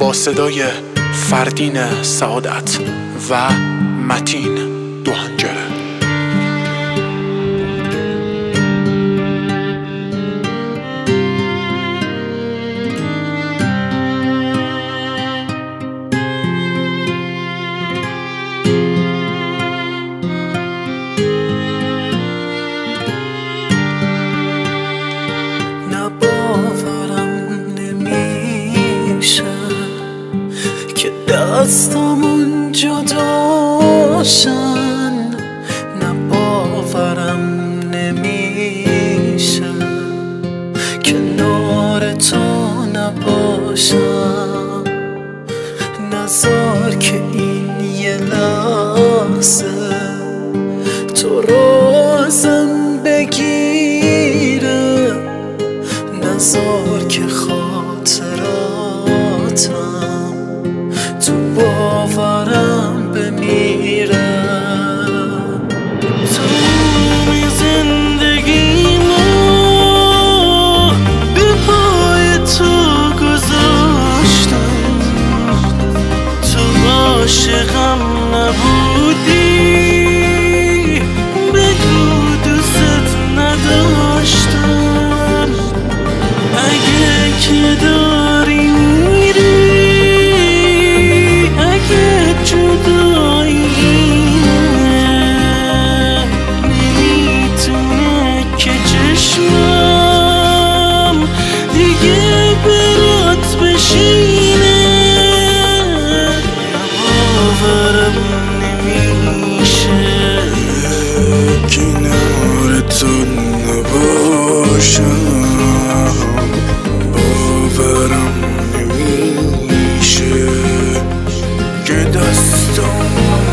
با صدای فردین سعادت و متین دوهنجره. که دستامون جداشن، نه باورم نمیشه کنار تو نباشم. نذار که این یه لحظه تو رو ازم بگیره، نذار که خاطراتم تو باورم بمیره. تمام زندگیمو به پای تو گذاشتم، تو عاشقم نبودی، بگو دوست نداشتم. اگه که داری میری، اگه جداییه نمیتونه که چشمم دیگه برات بشینه. باورم نمیشه کنار تو نباشم، باورم نمیشه که دستم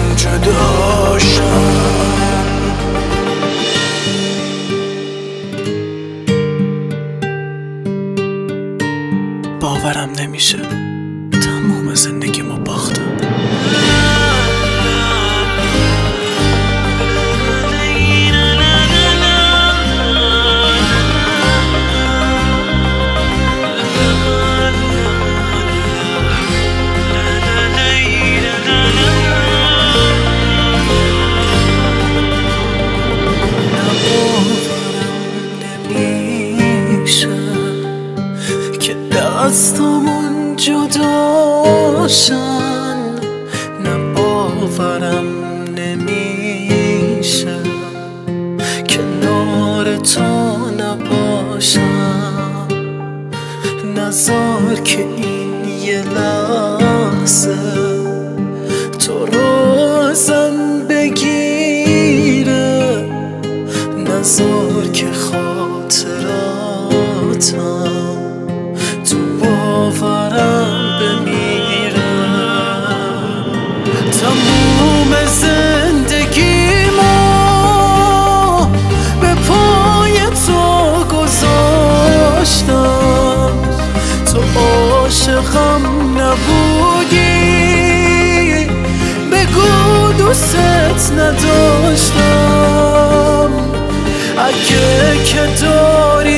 جداشم. باورم نمیشه تمام زندگیمو باختم. دستامون جداشن، نه باورم نمیشه کنار تو نباشم. نذار که این یه لحظه تو رو ازم بگیره، نذار که خاطراتم تو باورم بمیره. تموم زندگیمو به پای تو گذاشتم، تو عاشقم نبودی، بگو دوست نداشتم. اگه که داری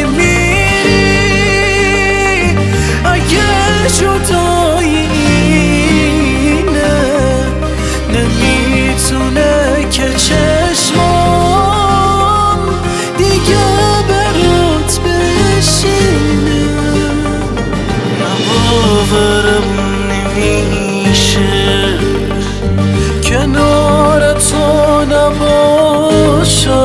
میری، اگه جدایی اینه نمیتونه که چشمام دیگه برات بشینه. باورم نمیشه کنار تو نباشم،